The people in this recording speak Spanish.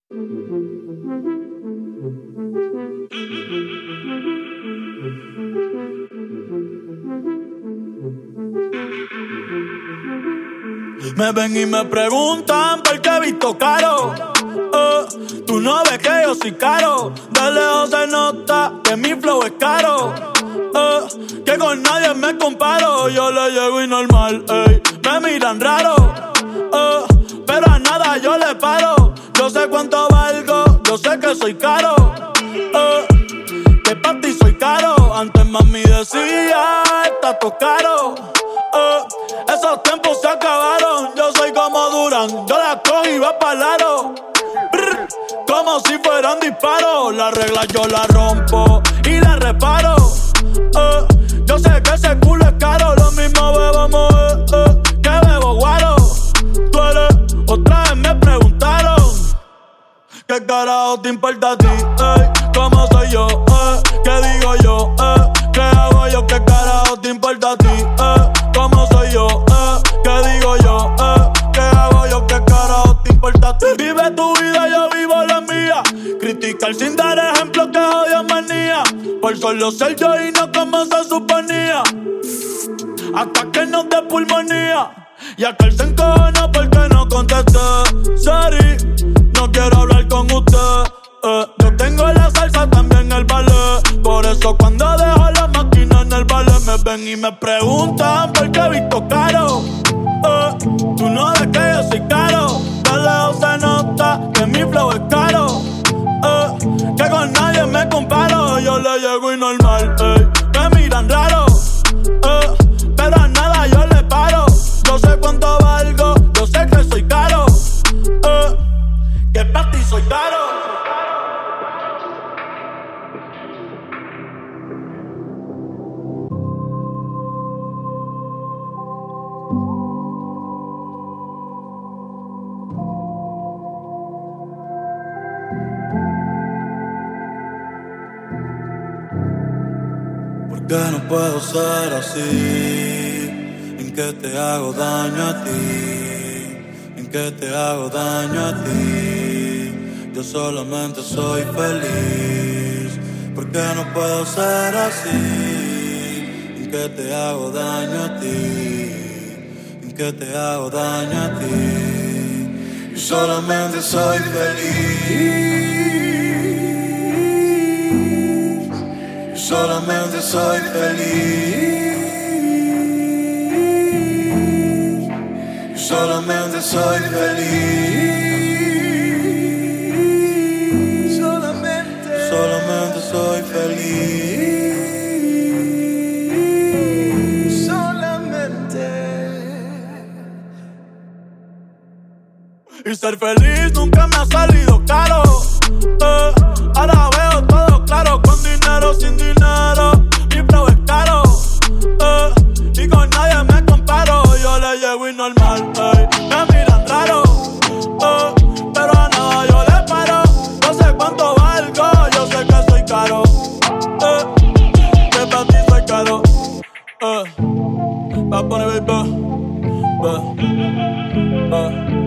Me ven y me preguntan por qué he visto caro. Tú no ves que yo soy caro. De lejos se nota que mi flow es caro. Que con nadie me comparo. Yo le llego y normal, ey. Me miran raro. Pero a nada yo le paro. Yo sé cuánto valgo, yo sé que soy caro. Que pa' ti soy caro. Antes mami decía, está todo caro. Esos tiempos se acabaron. Yo soy como Durán, yo la cojo y va pa'l aro. Como si fueran disparos. Las reglas yo las rompo y las reparo. Yo sé que ese culo es caro. Lo mismo bebamos que bebo guaro. Tú eres, otra vez me preguntaron ¿qué carajo te importa a ti? ¿Cómo soy yo? ¿Qué digo yo? ¿Qué hago yo? ¿Qué carajo te importa a ti? ¿Cómo soy yo? ¿Qué digo yo? ¿Qué hago yo? ¿Qué carajo te importa a ti? Vive tu vida, yo vivo la mía. Criticar sin dar ejemplo que odio manía. Por solo ser yo y no como se suponía. Hasta que nos dé pulmonía. Y aquel se encojona porque no contesté. Sorry, no quiero hablar con usted. Yo tengo la salsa, también el ballet. Por eso cuando dejo la máquina en el ballet me ven y me preguntan por qué he visto caro. Tú no ves que yo soy caro. De lejos se nota que mi flow es caro. Que con nadie me comparo. Yo le llego y normal, ey. Me miran raro. Pero a nada yo le paro. Yo sé cuánto valgo, yo sé que soy caro. Que pa' ti soy caro. ¿Por qué no puedo ser así? ¿En qué te hago daño a ti? ¿En qué te hago daño a ti? Yo solamente soy feliz. ¿Por qué no puedo ser así? ¿En qué te hago daño a ti? ¿En qué te hago daño a ti? Yo solamente soy feliz. Solamente soy feliz. Solamente soy feliz. Solamente soy feliz. Solamente. Y ser feliz nunca me ha salido caro. Ahora veo todo claro. Con dinero, sin dinero, mi flow es caro. Y con nadie me comparo. Yo le llego y normal, me miran raro. Pero a nada yo le paro. No sé cuánto valgo, yo sé que soy caro. Que para ti soy caro. Va a poner baby.